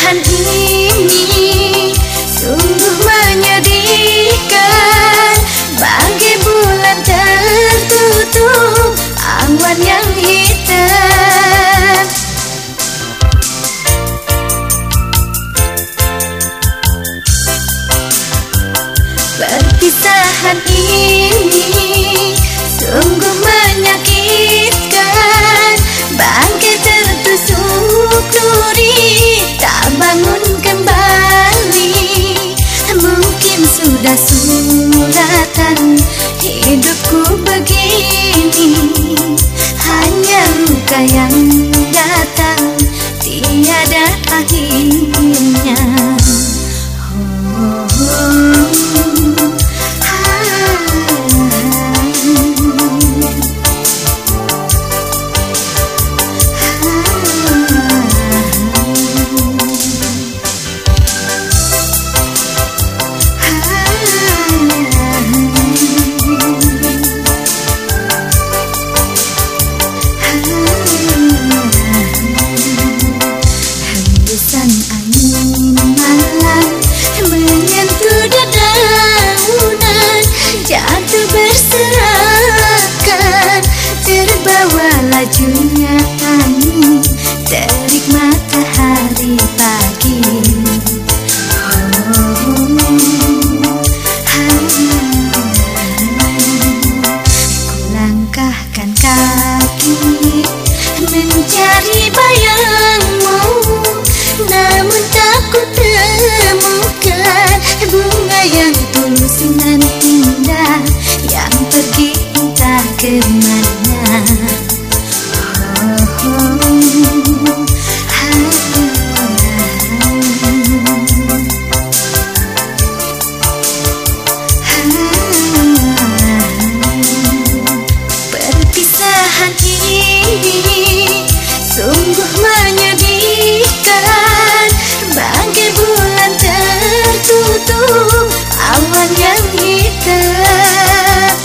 perpisahan ini sungguh menyedihkan, bagai bulan tertutup awan yang hitam. Perpisahan ini sungguh menyakitkan, bagai tertusuk duri tak bangun kembali. Mungkin sudah suratan hidupku begini, hanya luka yang datang tiada akhirnya. Hembusan angin malam menyentuh dedaunan, jatuh berserakan, terbawa lajunya angin, terik matahari pagi. Ku langkahkan kaki mencari bayangmu, namun tak ku temukan bunga yang tulus nan indah, yang pergi entah kemana. Perpisahan ini sungguh menyedihkan, bagai bulan tertutup awan yang hitam.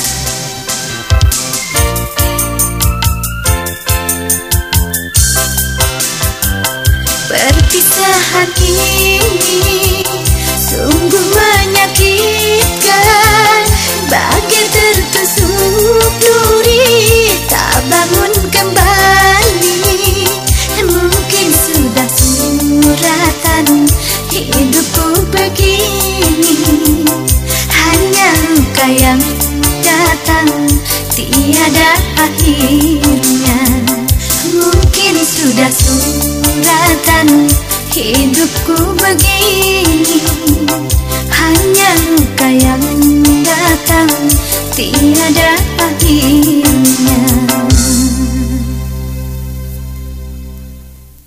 Perpisahan ini sungguh menyakitkan, bagai tertusuk duri tak bangun kembali. Mungkin sudah suratan hidupku begini, hanya luka yang datang tiada akhirnya. Mungkin sudah suratan hidupku begini, hanya luka yang datang tiada akhirnya.